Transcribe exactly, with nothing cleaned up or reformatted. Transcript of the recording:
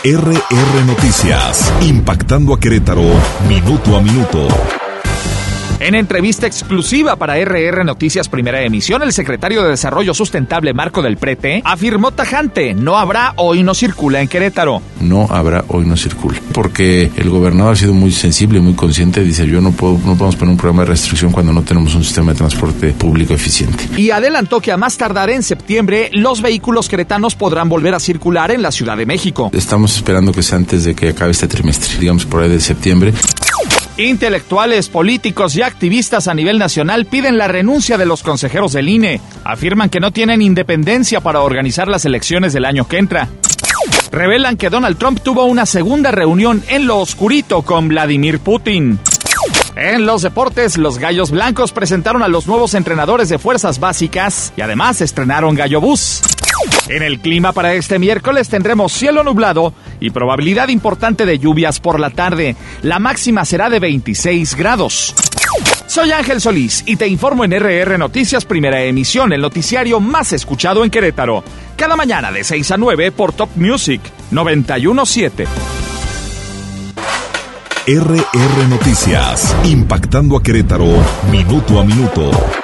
R R Noticias, impactando a Querétaro, minuto a minuto. En entrevista exclusiva para R R Noticias Primera Emisión, el secretario de Desarrollo Sustentable, Marco del Prete, afirmó tajante: no habrá hoy no circula en Querétaro. No habrá hoy no circula, porque el gobernador ha sido muy sensible y muy consciente. Dice: yo no puedo, no podemos poner un programa de restricción cuando no tenemos un sistema de transporte público eficiente. Y adelantó que a más tardar en septiembre, los vehículos queretanos podrán volver a circular en la Ciudad de México. Estamos esperando que sea antes de que acabe este trimestre, digamos por ahí de septiembre. Intelectuales, políticos y activistas a nivel nacional piden la renuncia de los consejeros del I N E. Afirman que no tienen independencia para organizar las elecciones del año que entra. Revelan que Donald Trump tuvo una segunda reunión en lo oscurito con Vladimir Putin. En los deportes, los Gallos Blancos presentaron a los nuevos entrenadores de fuerzas básicas y además estrenaron Gallo Bus. En el clima para este miércoles tendremos cielo nublado y probabilidad importante de lluvias por la tarde. La máxima será de veintiséis grados. Soy Ángel Solís y te informo en R R Noticias Primera Emisión, el noticiario más escuchado en Querétaro. Cada mañana de seis a nueve por Top Music noventa y uno punto siete. R R Noticias, impactando a Querétaro, minuto a minuto.